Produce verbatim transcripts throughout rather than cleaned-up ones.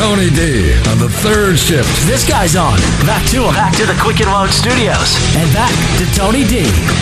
Tony D on the third shift. This guy's on. Back to him. Back to the Quicken Loan Studios. And back to Tony D.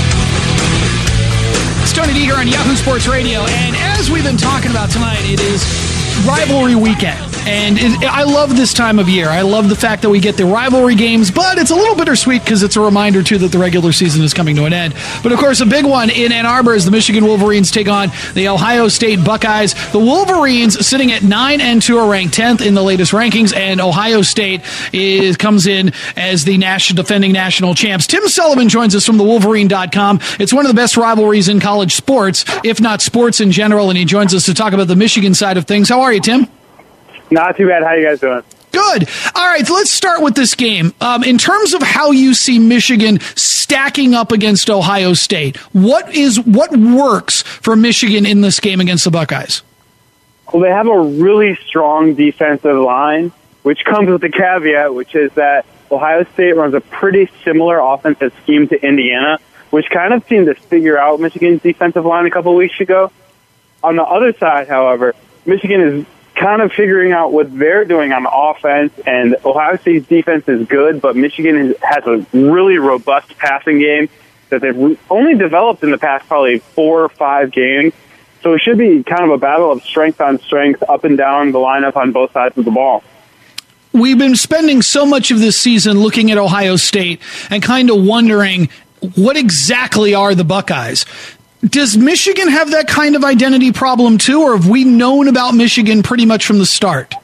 It's Tony D here on Yahoo Sports Radio. And as we've been talking about tonight, it is rivalry weekend. And it, I love this time of year. I love the fact that we get the rivalry games, but it's a little bittersweet because it's a reminder, too, that the regular season is coming to an end. But, of course, a big one in Ann Arbor as the Michigan Wolverines take on the Ohio State Buckeyes. The Wolverines, sitting at nine and two, are ranked tenth in the latest rankings, and Ohio State is comes in as the national, defending national champs. Tim Sullivan joins us from the Wolverine dot com. It's one of the best rivalries in college sports, if not sports in general, and he joins us to talk about the Michigan side of things. How are you, Tim? Not too bad. How you guys doing? Good. All right, let's start with this game. Um, in terms of how you see Michigan stacking up against Ohio State, what is what works for Michigan in this game against the Buckeyes? Well, they have a really strong defensive line, which comes with the caveat, which is that Ohio State runs a pretty similar offensive scheme to Indiana, which kind of seemed to figure out Michigan's defensive line a couple weeks ago. On the other side, however, Michigan is kind of figuring out what they're doing on offense, and Ohio State's defense is good, but Michigan has a really robust passing game that they've only developed in the past probably four or five games. So it should be kind of a battle of strength on strength up and down the lineup on both sides of the ball. We've been spending so much of this season looking at Ohio State and kind of wondering what exactly are the Buckeyes. Does Michigan have that kind of identity problem too, or have we known about Michigan pretty much from the start?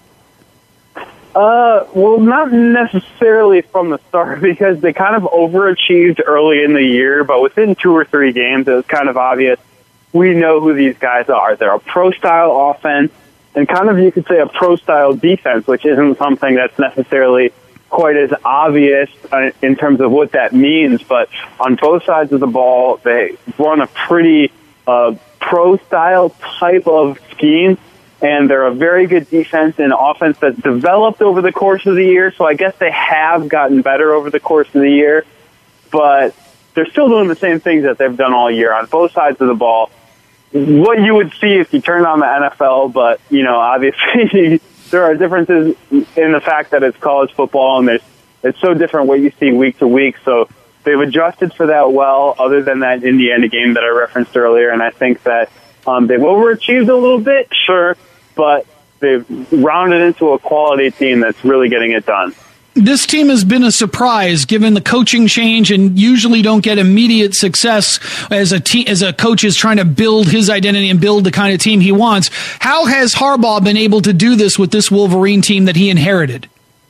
Uh, well, not necessarily from the start because they kind of overachieved early in the year, but within two or three games, it was kind of obvious we know who these guys are. They're a pro-style offense and kind of, you could say, a pro-style defense, which isn't something that's necessarily quite as obvious in terms of what that means, but on both sides of the ball, they run a pretty uh, pro-style type of scheme, and they're a very good defense and offense that's developed over the course of the year, so I guess they have gotten better over the course of the year, but they're still doing the same things that they've done all year on both sides of the ball. What you would see if you turned on the N F L, but, you know, obviously there are differences in the fact that it's college football, and there's, it's so different what you see week to week. So they've adjusted for that well, other than that Indiana game that I referenced earlier. And I think that um, they've overachieved a little bit, sure, but they've rounded into a quality team that's really getting it done. This team has been a surprise given the coaching change, and usually don't get immediate success as a te- as a coach is trying to build his identity and build the kind of team he wants. How has Harbaugh been able to do this with this Wolverine team that he inherited?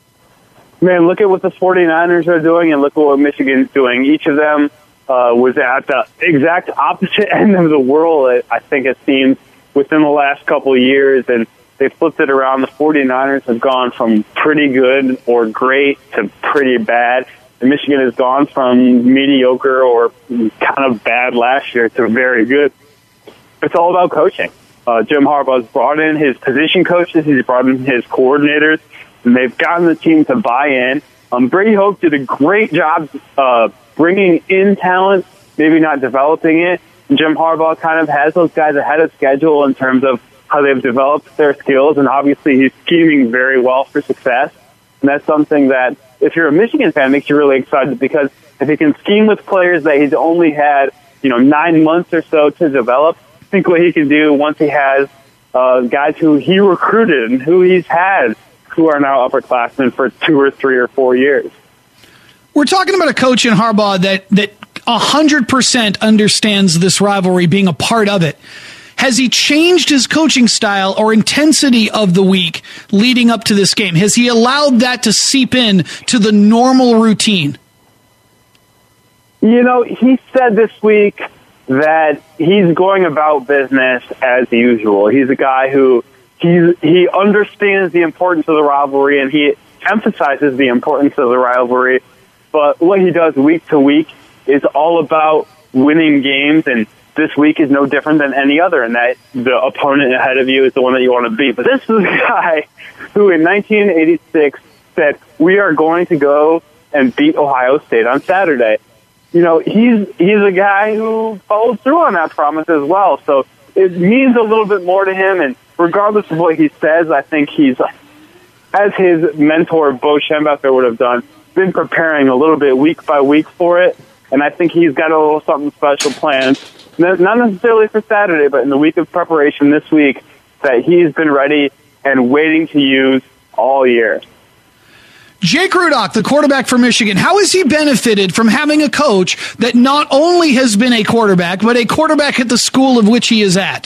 Man, look at what the 49ers are doing and look at what Michigan's doing. Each of them uh, was at the exact opposite end of the world, I think it seems, within the last couple of years, and they flipped it around. The 49ers have gone from pretty good or great to pretty bad. And Michigan has gone from mediocre or kind of bad last year to very good. It's all about coaching. Uh, Jim Harbaugh's brought in his position coaches. He's brought in his coordinators. And they've gotten the team to buy in. Um, Brady Hoke did a great job uh, bringing in talent, maybe not developing it. Jim Harbaugh kind of has those guys ahead of schedule in terms of how they've developed their skills, and obviously he's scheming very well for success. And that's something that, if you're a Michigan fan, makes you really excited, because if he can scheme with players that he's only had, you know, nine months or so to develop, think what he can do once he has uh, guys who he recruited and who he's had who are now upperclassmen for two or three or four years. We're talking about a coach in Harbaugh that that one hundred percent understands this rivalry, being a part of it. Has he changed his coaching style or intensity of the week leading up to this game? Has he allowed that to seep in to the normal routine? You know, he said this week that he's going about business as usual. He's a guy who he he understands the importance of the rivalry, and he emphasizes the importance of the rivalry. But what he does week to week is all about winning games, and this week is no different than any other, in that the opponent ahead of you is the one that you want to beat. But this is a guy who in nineteen eighty-six said, we are going to go and beat Ohio State on Saturday. You know, he's he's a guy who followed through on that promise as well. So it means a little bit more to him, and regardless of what he says, I think he's as his mentor, Bo Schembechler, would have done, been preparing a little bit week by week for it. And I think he's got a little something special planned, not necessarily for Saturday, but in the week of preparation this week, that he's been ready and waiting to use all year. Jake Rudock, the quarterback for Michigan, how has he benefited from having a coach that not only has been a quarterback, but a quarterback at the school of which he is at?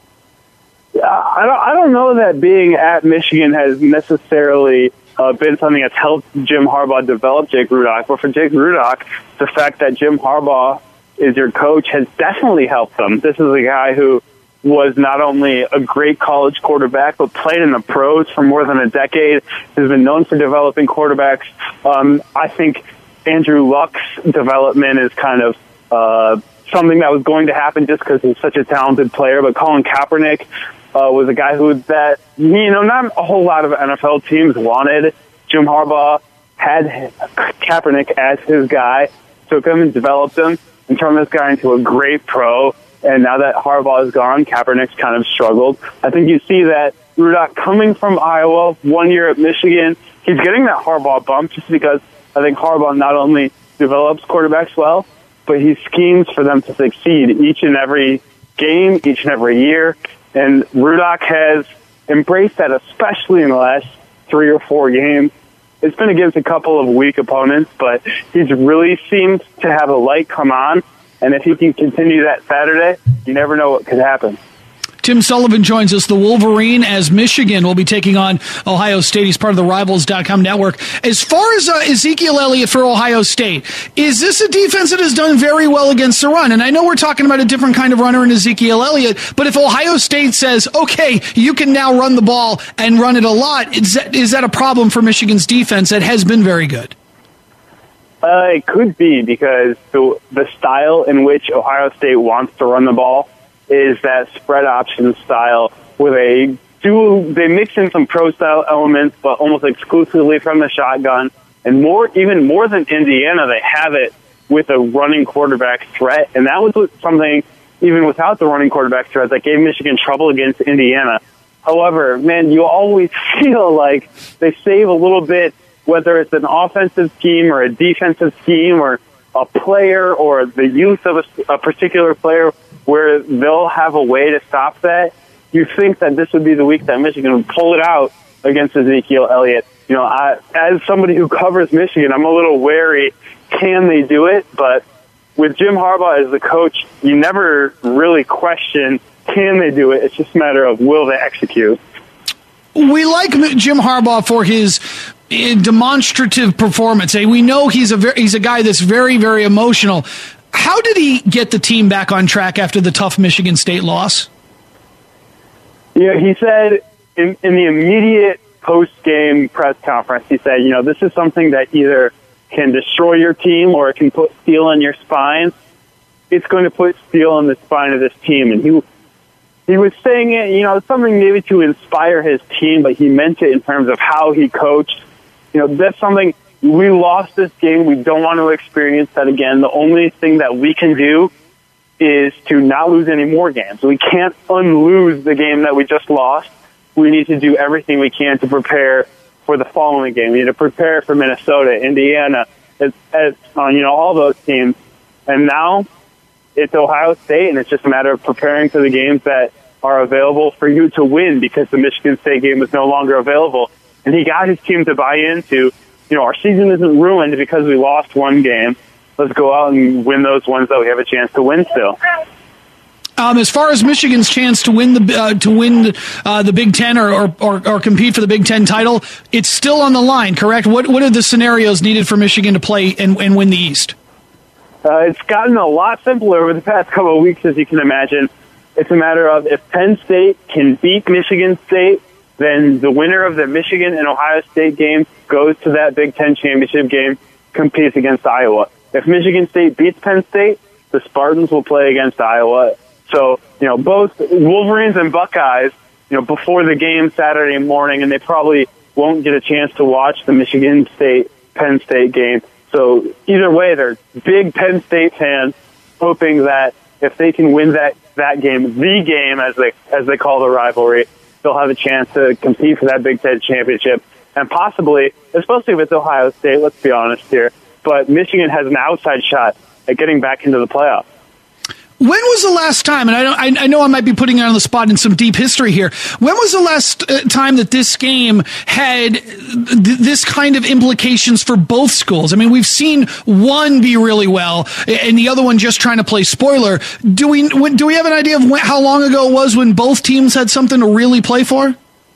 I don't, I don't know that being at Michigan has necessarily uh, been something that's helped Jim Harbaugh develop Jake Rudock. But for Jake Rudock, the fact that Jim Harbaugh is your coach has definitely helped them. This is a guy who was not only a great college quarterback, but played in the pros for more than a decade, has been known for developing quarterbacks. Um, I think Andrew Luck's development is kind of uh, something that was going to happen just because he's such a talented player. But Colin Kaepernick uh, was a guy who that, you know, not a whole lot of N F L teams wanted. Jim Harbaugh had Kaepernick as his guy, took him and developed him and turned this guy into a great pro. And now that Harbaugh is gone, Kaepernick's kind of struggled. I think you see that Rudock coming from Iowa, one year at Michigan, he's getting that Harbaugh bump just because I think Harbaugh not only develops quarterbacks well, but he schemes for them to succeed each and every game, each and every year. And Rudock has embraced that, especially in the last three or four games. It's been against a couple of weak opponents, but he's really seemed to have a light come on. And if he can continue that Saturday, you never know what could happen. Tim Sullivan joins us, the Wolverine, as Michigan will be taking on Ohio State. He's part of the Rivals dot com network. As far as uh, Ezekiel Elliott for Ohio State, is this a defense that has done very well against the run? And I know we're talking about a different kind of runner in Ezekiel Elliott, but if Ohio State says, okay, you can now run the ball and run it a lot, is that, is that a problem for Michigan's defense that has been very good? Uh, it could be because the, the style in which Ohio State wants to run the ball is that spread option style where they do, they mix in some pro style elements, but almost exclusively from the shotgun. And more, even more than Indiana, they have it with a running quarterback threat. And that was something, even without the running quarterback threat, that gave Michigan trouble against Indiana. However, man, you always feel like they save a little bit, whether it's an offensive scheme or a defensive scheme or a player or the use of a, a particular player where they'll have a way to stop that. You think that this would be the week that Michigan would pull it out against Ezekiel Elliott. You know, I, as somebody who covers Michigan, I'm a little wary. Can they do it? But with Jim Harbaugh as the coach, you never really question, can they do it? It's just a matter of will they execute. We like Jim Harbaugh for his demonstrative performance. We know he's a very, he's a guy that's very, very emotional. How did he get the team back on track after the tough Michigan State loss? Yeah, he said in, in the immediate post-game press conference, he said, you know, this is something that either can destroy your team or it can put steel in your spine. It's going to put steel in the spine of this team. And he he was saying it, you know, something maybe to inspire his team, but he meant it in terms of how he coached. You know, that's something, we lost this game. We don't want to experience that again. The only thing that we can do is to not lose any more games. We can't unlose the game that we just lost. We need to do everything we can to prepare for the following game. We need to prepare for Minnesota, Indiana, as, as, uh, you know, all those teams. And now it's Ohio State, and it's just a matter of preparing for the games that are available for you to win because the Michigan State game is no longer available. And he got his team to buy into, you know, our season isn't ruined because we lost one game. Let's go out and win those ones that we have a chance to win still. Um, as far as Michigan's chance to win the uh, to win uh, the Big Ten or, or, or, or compete for the Big Ten title, it's still on the line, correct? What what are the scenarios needed for Michigan to play and, and win the East? Uh, it's gotten a lot simpler over the past couple of weeks, as you can imagine. It's a matter of if Penn State can beat Michigan State, then the winner of the Michigan and Ohio State game goes to that Big Ten championship game, competes against Iowa. If Michigan State beats Penn State, the Spartans will play against Iowa. So, you know, both Wolverines and Buckeyes, you know, before the game Saturday morning, and they probably won't get a chance to watch the Michigan State Penn State game. So either way, they're big Penn State fans, hoping that if they can win that, that game, the game as they as they call the rivalry, they'll have a chance to compete for that Big Ten championship. and possibly, especially if it's Ohio State, let's be honest here, but Michigan has an outside shot at getting back into the playoffs. When was the last time, and I, don't, I, I know I might be putting it on the spot in some deep history here, when was the last uh, time that this game had th- this kind of implications for both schools? I mean, we've seen one be really well, and the other one just trying to play spoiler. Do we do we have an idea of when, how long ago it was when both teams had something to really play for?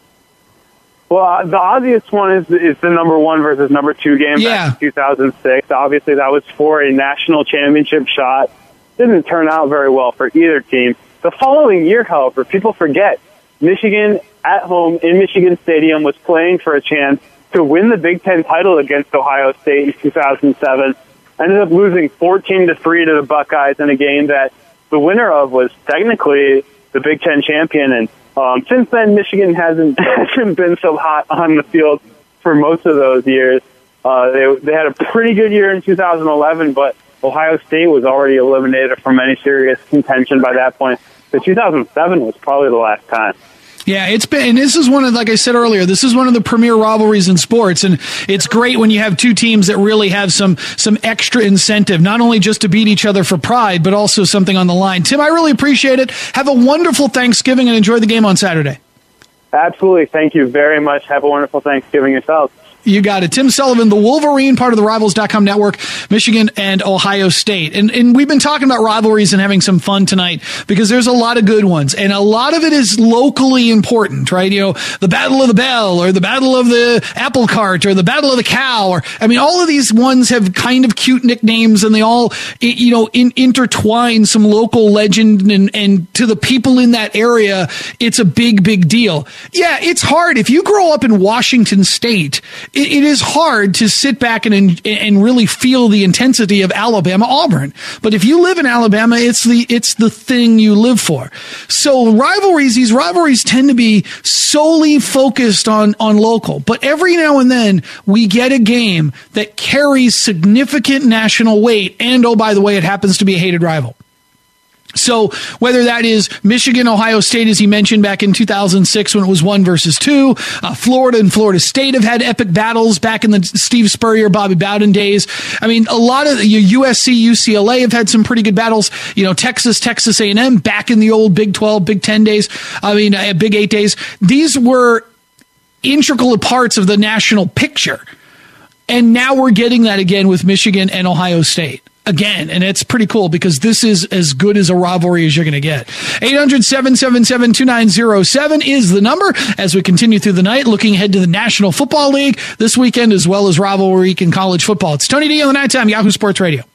Well, uh, the obvious one is, is the number one versus number two game yeah. back in two thousand six. Obviously, that was for a national championship shot. Didn't turn out very well for either team. The following year, however, people forget, Michigan at home in Michigan Stadium was playing for a chance to win the Big Ten title against Ohio State in two thousand seven. Ended up losing fourteen to three to the Buckeyes in a game that the winner of was technically the Big Ten champion. And um, since then, Michigan hasn't, hasn't been so hot on the field for most of those years. Uh, they, they had a pretty good year in two thousand eleven, but Ohio State was already eliminated from any serious contention by that point. So two thousand seven was probably the last time. Yeah, it's been, and this is one of, like I said earlier, this is one of the premier rivalries in sports, and it's great when you have two teams that really have some some extra incentive, not only just to beat each other for pride, but also something on the line. Tim, I really appreciate it. Have a wonderful Thanksgiving and enjoy the game on Saturday. Absolutely. Thank you very much. Have a wonderful Thanksgiving yourself. You got it. Tim Sullivan, the Wolverine, part of the Rivals dot com network, Michigan and Ohio State. And, and we've been talking about rivalries and having some fun tonight because there's a lot of good ones. And a lot of it is locally important, right? You know, the Battle of the Bell or the Battle of the Apple Cart or the Battle of the Cow. Or, I mean, all of these ones have kind of cute nicknames and they all, you know, in, intertwine some local legend. And, and to the people in that area, it's a big, big deal. Yeah, it's hard. If you grow up in Washington State, It, it is hard to sit back and and really feel the intensity of Alabama Auburn. But if you live in Alabama, it's the it's the thing you live for. So rivalries, these rivalries tend to be solely focused on on local. But every now and then we get a game that carries significant national weight. And oh, by the way, it happens to be a hated rival. So whether that is Michigan, Ohio State, as he mentioned back in two thousand six when it was one versus two, uh, Florida and Florida State have had epic battles back in the Steve Spurrier, Bobby Bowden days. I mean, a lot of U S C, U C L A have had some pretty good battles. You know, Texas, Texas A and M back in the old Big twelve, Big ten days. I mean, uh, Big eight days. These were integral parts of the national picture. And now we're getting that again with Michigan and Ohio State. Again, and it's pretty cool because this is as good as a rivalry as you're going to get. eight hundred, seven seven seven, two nine zero seven is the number as we continue through the night, looking ahead to the National Football League this weekend as well as rivalry week in college football. It's Tony D on the Nighttime, Yahoo Sports Radio.